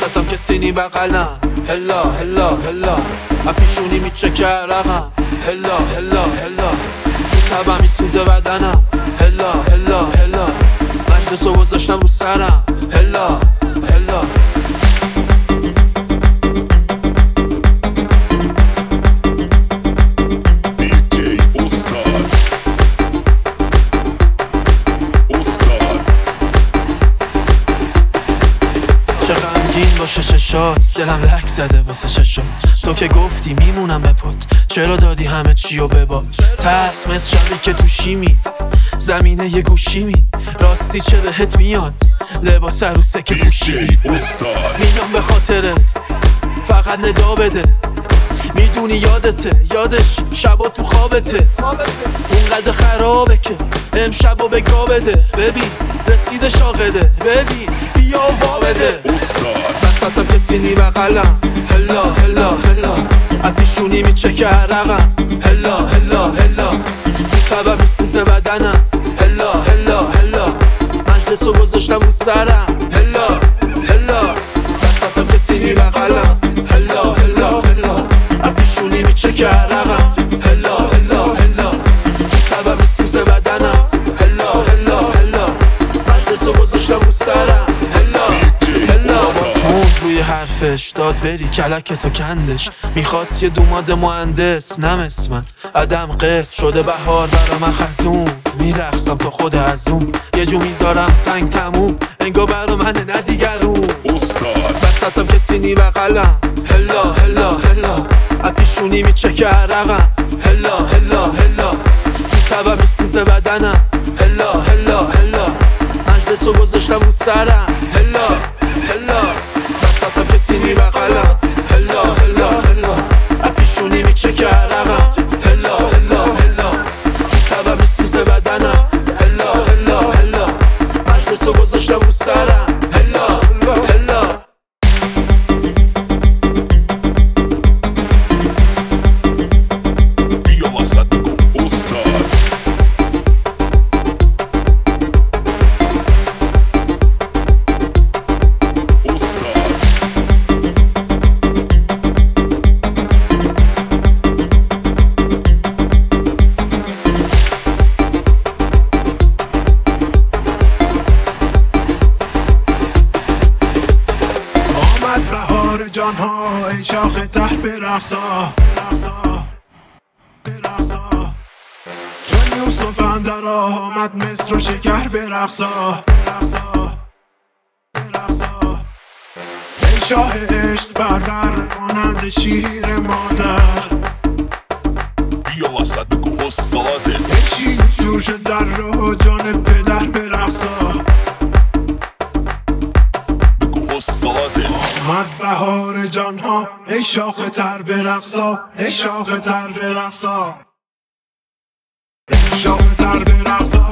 وسطم کسی نی بغلم هلا هلا هلا اپیشونی میچکه عرقم هلا هلا هلا تبم میسوزه بدنم هلا هلا هلا مجلسو گذاشتم رو سرم هلا هلا چشات دلم لک زده واسه چشات تو که گفتی میمونم به پات چرا دادی همه چیو بباد تلخ مثل شبی که تو شیمی زمینه یه گوشیمی راستی چه بهت میاد لباس عروسه که پوشیدی میام به خاطرت فقط ندا بده میدونی یادته یادش شبا تو خوابته اونقدر خرابه که امشبا بگا بده ببین رسیده شاقده ببین بیا وا بده وسطم کسی نی بغلم هلا هلا هلا اپیشونی میچکه عرقم هلا هلا هلا تبم میسوزه بدنم هلا هلا هلا مجلسو گذاشتم رو سرم هلا هلا وسطم کسی نی بغلم هلا هلا هلا اپیشونی میچکه عرقم هلا هلا هلا تبم میسوزه بدنم هلا هلا هلا مجلسو گذاشتم رو سرم هلا هلا روی حرفش داد بری کلکتو کندش میخواست یه دوماد مهندس نمس من عدم قصد شده بهار برا من خزون میرقصم تا خود از اون یه جو میذارم سنگ تموم انگا برا منه نه دیگرون وسطم کسی نی بغلم هلا هلا هلا اپیشونی میچکه عرقم هلا هلا هلا تبم میسوزه بدنم هلا هلا هلا مجلسو گذاشتم رو سرم هلا هلا وسطم کسی نی بغلم هلا هلا هلا اپیشونی میچکه عرقم هلا هلا هلا تبم میسوزه بدنم هلا هلا هلا مجلسو گذاشتم رو سرم هلا هلا جانها ای شاخ ته برقصا جان یوسف اندر آمد مصر و شکر برقصا ای شاه عشق برور مانند شیر مادر بیا وسط بگو استاده ای شیر جوش در رو جان پدر برقصا آمد بهار جانها ای شاخ تر برقصا ای شاخ تر برقصا ای شاخ تر برقصا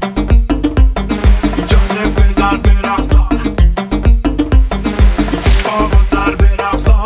جان پدر برقصا باغ و سر برقصا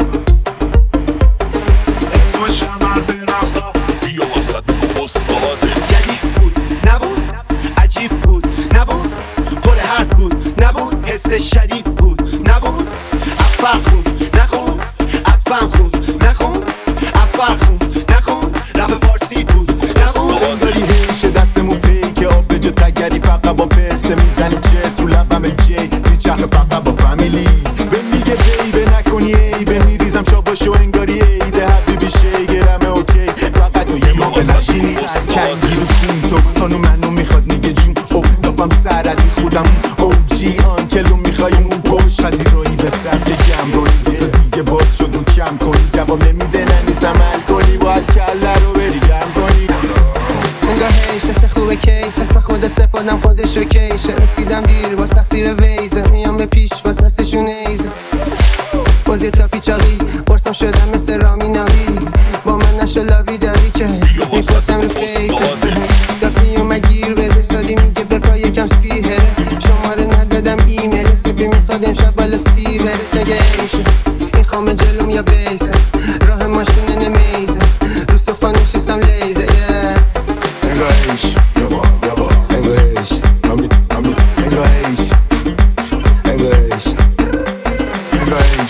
ای خوش عمل برقصا بیا وسط بگو استاده جدید بود نبود عجیب بود نبود پر حرف بود نبود حس شدید بود نبود افر خون نخون افم خون نخون افر خون نخون رب فارسی بود نبود انداری هیشه دستمون پی که آب به جا تگری فقط با پسته میزنیم چرس رو لبم جی بیچخ فقط با فامیلی به میگه بیبه نکنی ایبه میریزم شاباشو انگاری ایده حبیبی شیگرمه اوکی فقط تو یه موقع نشینی سرکنگی رو کون تو خانو منو میخواد میگه جون او دافم سردی خودم او جی آنکلو میخوایی اون پشت خزیرایی به سبت گم رونی دوتا دیگه باز شد رو کم کنی جواب نمیده ننیز عمل کنی باید کله رو بری گم کنی انگاه هیشه چه خوبه کیسه به خدا سپادم خودشو کیشه رسیدم دیر با تقصیر ویزه میام به پیش با سستشون ایزه باز یه تا پیچاقی قرصم شدم مثل رامی ناوی با من نشو لاوی داری که میپاتم رو فیزه دافی و مگیر بده سادی میگه بپا یکم سیهره شماره ندادم ایمیل سپی میخواد امشب بالا سی بره چگه ایشه این خامه جلوم یا بیسه راه ماشونه نمیزه رو صفا نشستم لیزه انگاهش یابا انگاهش مامی انگاهش انگاهش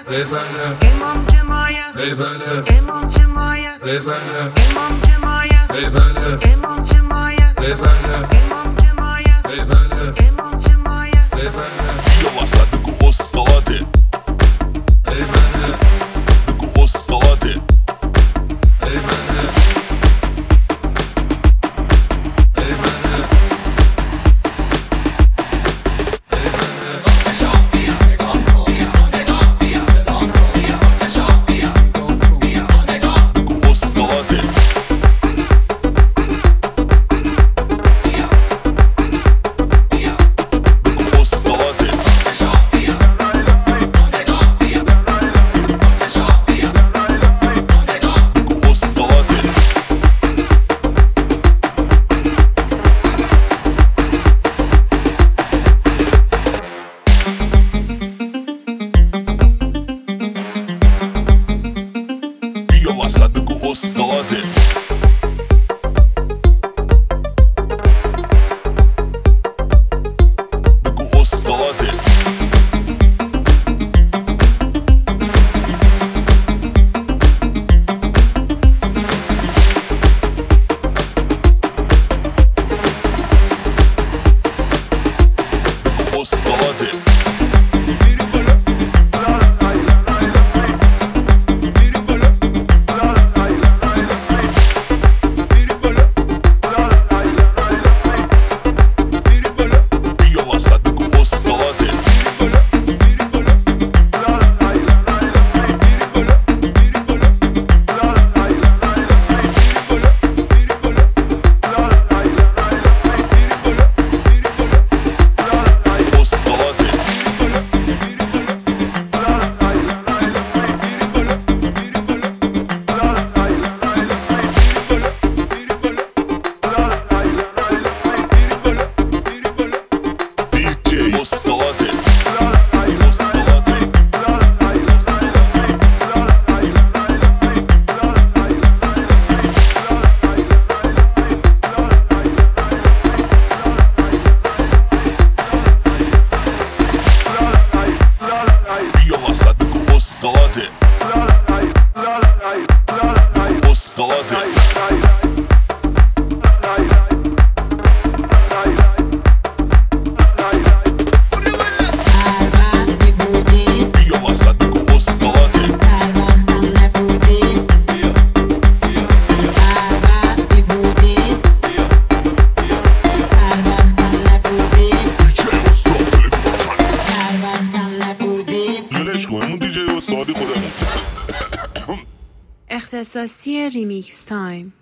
امام جماعت امام جماعت امام جماعت امام جماعت امام جماعت امام جماعت بیا وسط بگو استاده بگو استاده وسط بگو استاده بگو استاده بگو استاده اختصاصی ریمیکس تایم.